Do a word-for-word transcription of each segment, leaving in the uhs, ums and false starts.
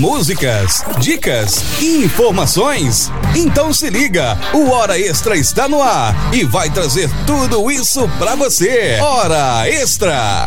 músicas, dicas e informações? Então se liga, o Hora Extra está no ar e vai trazer tudo isso pra você. Hora Extra!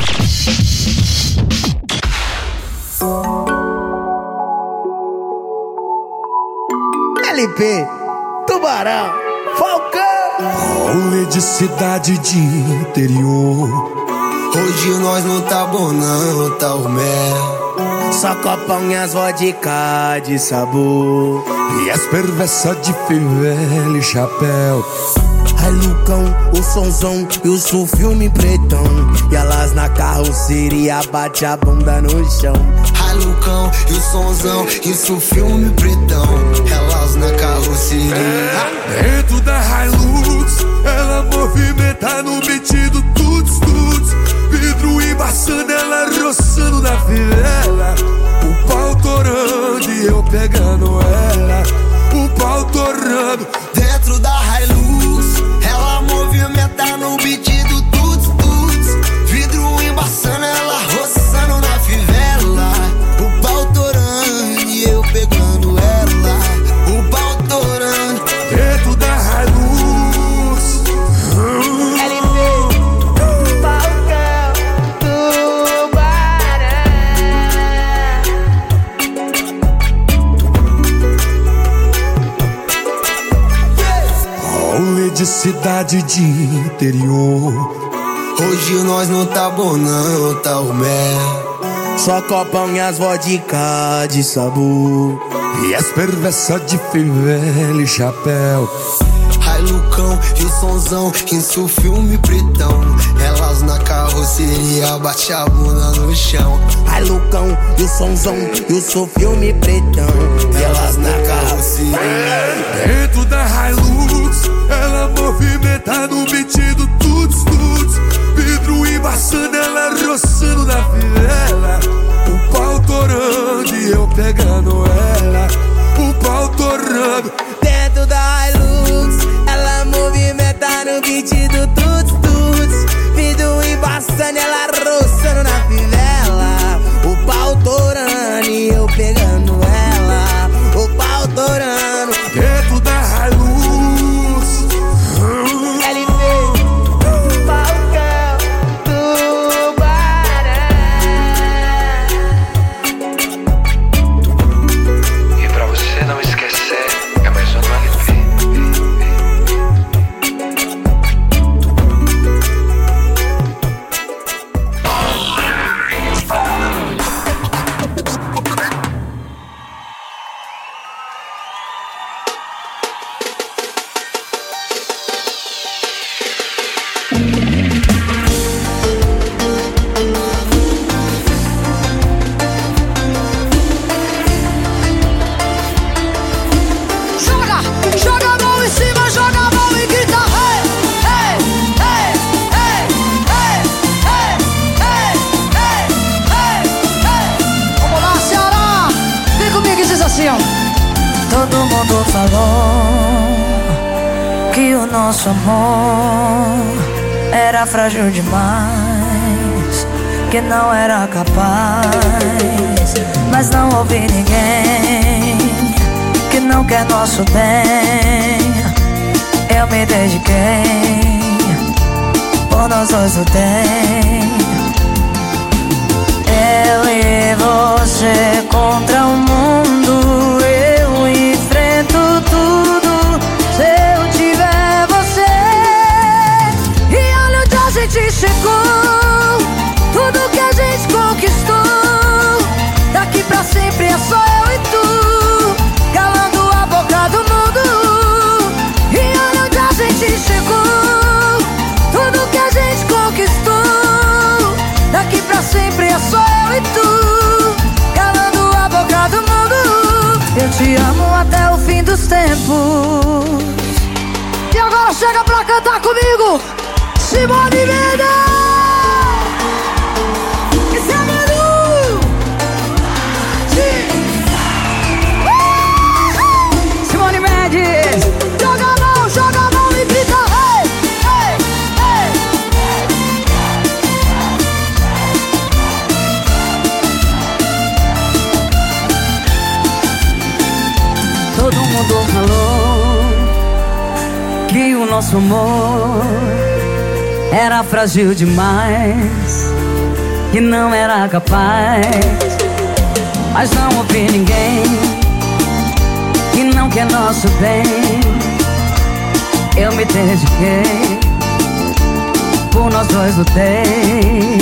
L P, Tubarão, Falcão. Rolê de cidade de interior. Hoje nós não tá bom não, tá o mel. Só copão e as vodka de sabor. E as perversas de fivela e chapéu. Ai Lucão, o sonzão e o som filme pretão. E elas na carroceria bate a bunda no chão. Ai Lucão, e o sonzão, isso filme pretão. Elas na carroceria. Dentro da Hilux, ela movimenta no beat do tuts tuts. Vidro embaçando, ela roçando na fivela. O pau torando e eu pegando ela. O pau torando. Dentro da Hilux, ela movimenta no beat do tuts tuts. Vidro embaçando, ela roçando na fivela. O pau torando e eu pegando ela. O pau torando. Dentro da Hilux. L P, Falcão, Tubarão. Rolê de cidade de interior. Hoje nós não tá bom não, tá o mel. Só copão e as vodka de sabor. E as perversas de fivela e chapéu. Ai Lucão, e o sonzão, isso filme pretão. Elas na carroceria bate a bunda no chão. Ai Lucão, e o sonzão e o seu filme pretão. E elas na carroceria. Dentro da Hilux, ela movimenta no beat do tuts tuts. Vidro embaçando, ela roçando na fivela. O pau torando e eu pegando ela. O pau torando. Dentro da Hilux, ela movimenta no beat do tuts tuts. Vidro embaçando, ela roçando na fivela. O pau torando e eu pegando ela. O pau torando. Dentro da Hilux. L P, Falcão, Tubarão. E pra você não esquecer, é mais um L P. Joga, joga a mão em cima, joga a mão e grita hey, hey, hey, hey, hey, hey, hey, hey, hey, hey. Vamos lá, Ceará, vem comigo e diz assim, ó. Todo mundo falou que o nosso amor era frágil demais, que não era capaz, mas não ouvi ninguém que não quer nosso bem. Eu me dediquei, por nós dois lutei. Eu e você contra o mundo, eu enfrento tudo se eu tiver você. E olha onde a gente chegou, tudo que a gente conquistou. Daqui pra sempre é só eu e tu, calando a boca do mundo. E olha onde a gente chegou, tudo que a gente conquistou. Daqui pra sempre é só eu e tu, calando a boca do mundo. Eu te amo até o fim dos tempos. E agora chega pra cantar comigo, Simone Mendes. Esse é Manu. Uh! Simone Mendes. Joga a mão, joga a mão e grita hey, hey, hey. nosso amor era frágil demais e não era capaz. Mas não ouvi ninguém que não quer nosso bem. Eu me dediquei, por nós dois lutei.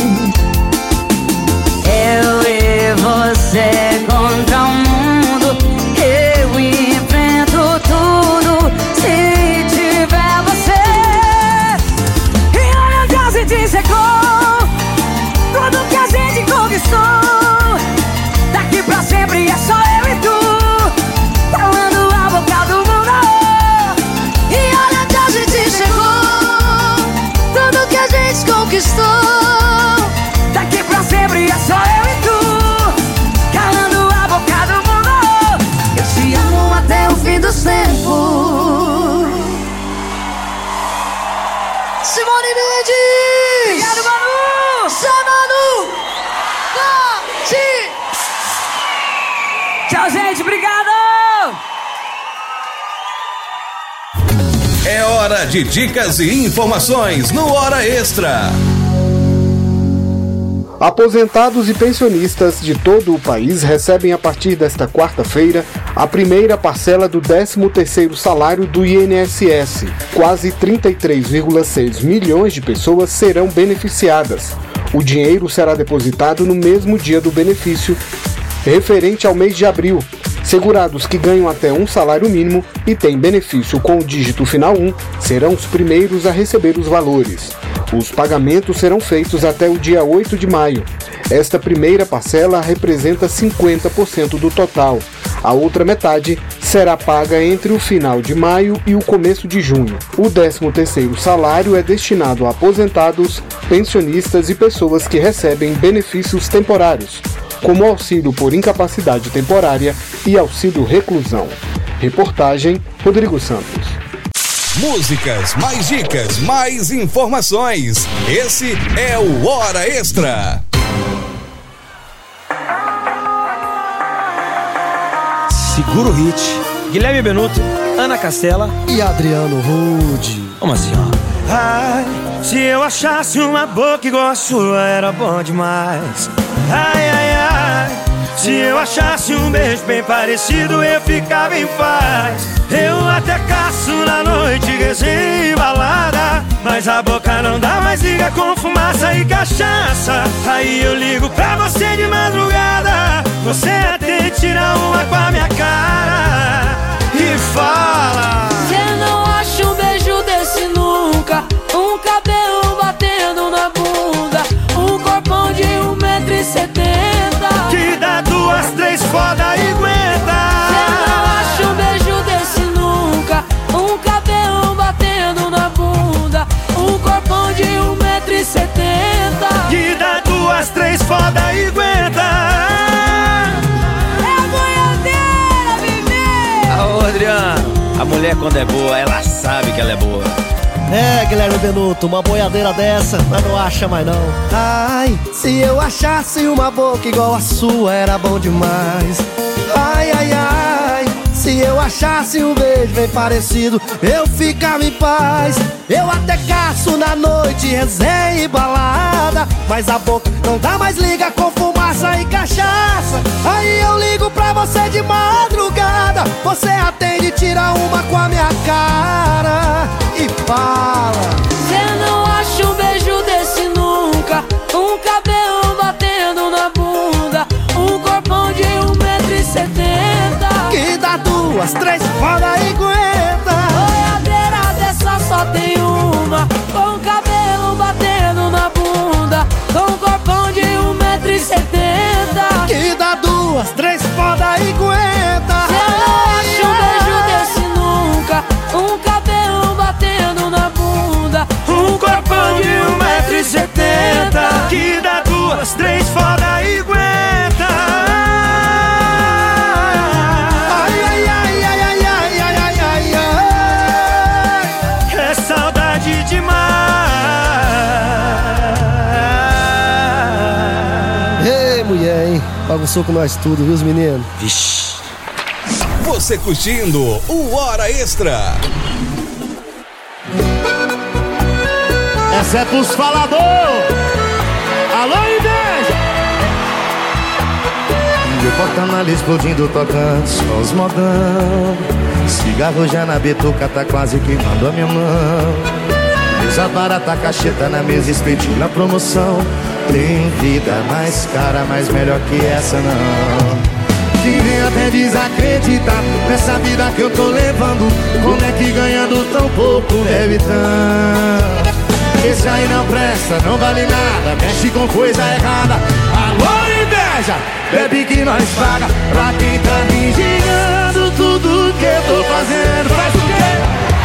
Eu e você contra o mundo, eu enfrento tudo se tiver você. E olha onde a gente chegou, tudo que a gente conquistou. Daqui pra sempre é só eu e tu, falando a boca do mundo. E olha onde a gente chegou, tudo que a gente conquistou. Daqui pra sempre é só eu e tu, calando a boca do mundo. Eu te amo até o fim dos tempos. Simone Mendes! Obrigado, Manu! Zé Manu! Bate! Tchau, gente, obrigado! É hora de dicas e informações no Hora Extra. Aposentados e pensionistas de todo o país recebem a partir desta quarta-feira a primeira parcela do décimo terceiro salário do I N S S. Quase trinta e três vírgula seis milhões de pessoas serão beneficiadas. O dinheiro será depositado no mesmo dia do benefício, referente ao mês de abril. Segurados que ganham até um salário mínimo e têm benefício com o dígito final um serão os primeiros a receber os valores. Os pagamentos serão feitos até o dia oito de maio. Esta primeira parcela representa cinquenta por cento do total. A outra metade será paga entre o final de maio e o começo de junho. O décimo terceiro salário é destinado a aposentados, pensionistas e pessoas que recebem benefícios temporários, como auxílio por incapacidade temporária e auxílio reclusão. Reportagem Rodrigo Santos. Músicas, mais dicas, mais informações. Esse é o Hora Extra. Segura o hit. Guilherme Benuto, Ana Castela e Adriano Rude. Vamos assim, ó. Ai, se eu achasse uma boca igual a sua, era bom demais. Ai, ai, ai, se eu achasse um beijo bem parecido, eu ficava em paz. Eu até caço na noite, resenha e balada, mas a boca não dá mais liga com fumaça e cachaça. Aí eu ligo pra você de madrugada, você até tira uma com a minha cara e fala: cê não acha um beijo desse nunca, um cabelo batendo na bunda, um corpão de um metro e setenta, que dá duas, três foda e aguenta. Cê não acha um beijo desse nunca, um cabelo batendo na bunda, um corpão de um metro e setenta, que dá duas, três foda e aguenta. É a boiadeira, bebê! Ô Adriano, a mulher quando é boa, ela sabe que ela é boa. É, Guilherme Benuto, uma boiadeira dessa, mas não acha mais não. Ai, se eu achasse uma boca igual a sua, era bom demais. Ai, ai, ai, se eu achasse um beijo bem parecido, eu ficava em paz. Eu até caço na noite, resenha e balada, mas a boca não dá mais liga com fumaça e cachaça. Aí eu ligo pra você de madrugada, você atende, tira uma com a minha cara e fala: cê não acha um beijo desse nunca, um cabelo batendo na bunda, um corpão de um metro e setenta, que dá duas, três foda e aguenta. boiadeira dessa só tem uma, com cabelo batendo na bunda, com corpão de um metro e setenta, que dá duas, três foda e aguenta. cê não acha um beijo desse nunca, um cabelo batendo na bunda, Um corpão de um metro e setenta, que dá duas, três foda e aguenta. Ai, ai, ai, ai, ai, ai, ai, ai, ai. É saudade demais. Ei, mulher, hein? Bagunçou com nós tudo, viu, os meninos? Vixe. Você curtindo o Hora Extra. Essa é pros falador. Alô, inveja. E o porta-malha explodindo, tocando só os modão. Cigarro já na bituca, tá quase queimando a minha mão. Mesa barata, cacheta na mesa, espetinho na promoção. Tem vida mais cara, mas melhor que essa não. Quem vem até desacreditar nessa vida que eu tô levando. Como é que ganhando tão pouco deve tanto? Esse aí não presta, não vale nada, mexe com coisa errada. Alô, inveja, bebe que nós paga. Pra quem tá vigiando tudo que eu tô fazendo. Faz o quê?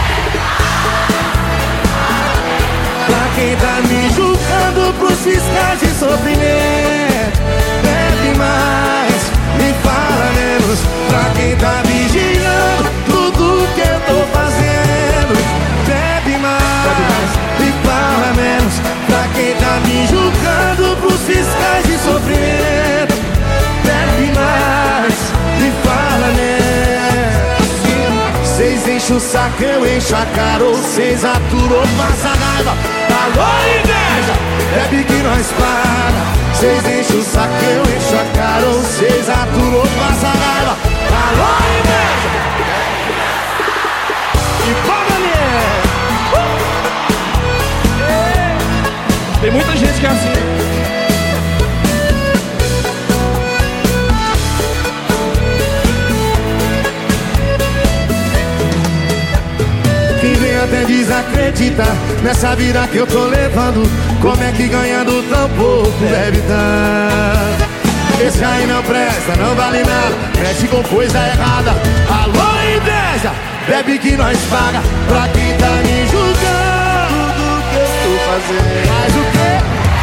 Pra quem tá me julgando pros fiscais de sofrimento. Bebe mais, me fala menos. Pra quem tá vigiando tudo que eu tô fazendo. Bebe mais, me fala menos. Pra quem tá me julgando pros fiscais de sofrimento. Bebe mais, me fala menos. Cês enchem o saco, eu encho a cara. Ou cês aturou, passa raiva. Alô, inveja, bebe que nós paga. Cês enchem o saco, eu encho a cara. Ou cês aturou, passa raiva. Alô, inveja. E paga, uh! Tem muita gente que é assim. Quem vem até desacreditar nessa vida que eu tô levando. Como é que ganhando tão pouco deve dar? Esse aí não presta, não vale nada, mexe com coisa errada. Alô, inveja, bebe que nós paga. Pra quem tá me julgando do que eu tô fazendo. Faz o quê?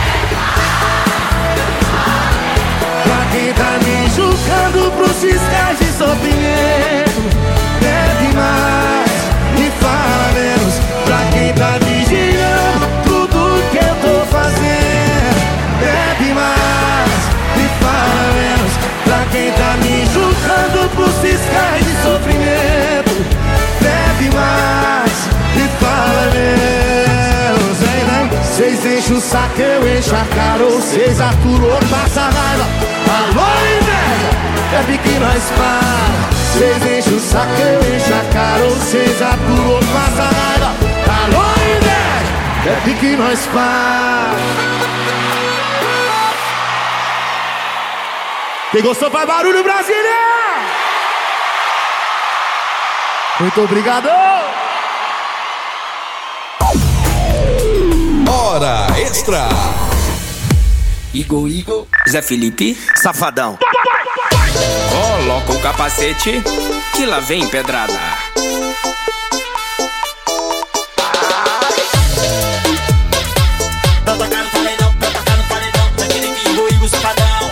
Pra quem tá me julgando pros fiscais de sofrimento. Bebe mais, me fala menos. Pra quem tá vigiando tudo que eu tô fazendo. Bebe mais, me fala menos. Pra quem tá me julgando pros fiscais de sofrimento. Bebe mais, me fala menos. Vem, vem. Cês enchem o saco, eu encho a cara. Ou cês aturou, passa raiva. Alô, inveja, bebe que nós para. Cês enchem o saco, eu encho a cara. Ou cês aturou, passa raiva. Alô, inveja, bebe que nós para. Quem gostou faz barulho, Brasília! Muito obrigado! Hora Extra! Igor, Igor, Zé Felipe, Safadão. Coloca o capacete, que lá vem pedrada. Tá tocando paredão, tá tocando paredão, Zé Felipe, Igor, Igor, Safadão.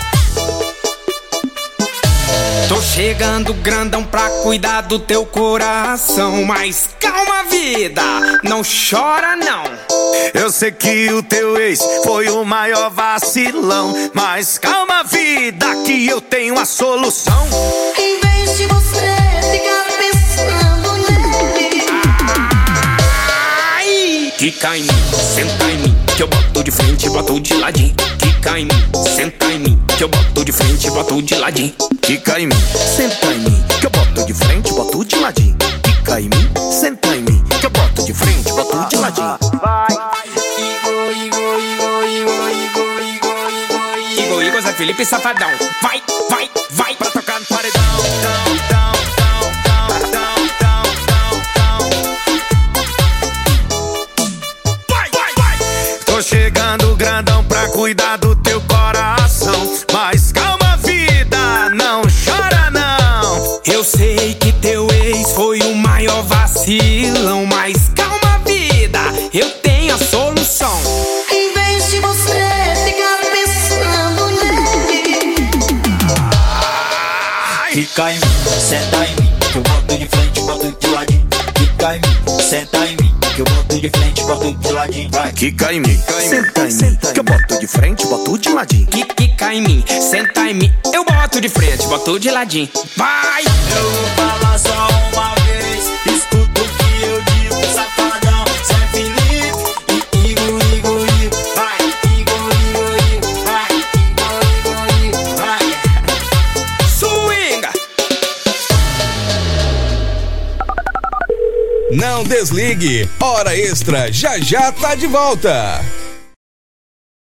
Tô chegando grandão pra cuidar do teu coração. Mas calma, vida, não chora não. Eu sei que o teu ex foi o maior vacilão. Mas calma, vida, que eu tenho a solução. Em vez de você ficar pensando nele, ai, quica em mim, senta em mim, que eu boto de frente e boto de ladinho. Quica em mim, senta em mim, que eu boto de frente e boto de ladinho. Quica em mim, senta em mim, que eu boto de frente e boto de ladinho. Quica em mim, senta em mim, que eu boto de frente e boto de ladinho. Igor, Igor, Igor, Igor, Igor, Igor, Igor, Igor, Igor, Zé Felipe, Safadão. Vai, vai, vai pra tocar no paredão. Vai, vai, vai. Tô chegando grandão pra cuidar do teu coração. Mas calma, vida, não chora não. Eu sei que teu ex foi o maior vacilão. Mas calma, vida, eu tenho a solução. em vez de você ficar pensando nele, Quica em mim, senta em mim, que eu boto de frente, boto de ladinho. Quica em mim, senta em mim, que eu boto de frente, boto de ladinho. Vai. Quica em mim, senta em mim, que eu boto de frente, boto de ladinho. Quica em mim, senta em mim, eu boto de frente, boto de ladinho. Vai! Eu vou falar só uma vez, escuta o que eu digo, safadão. Não desligue. Hora Extra já já tá de volta.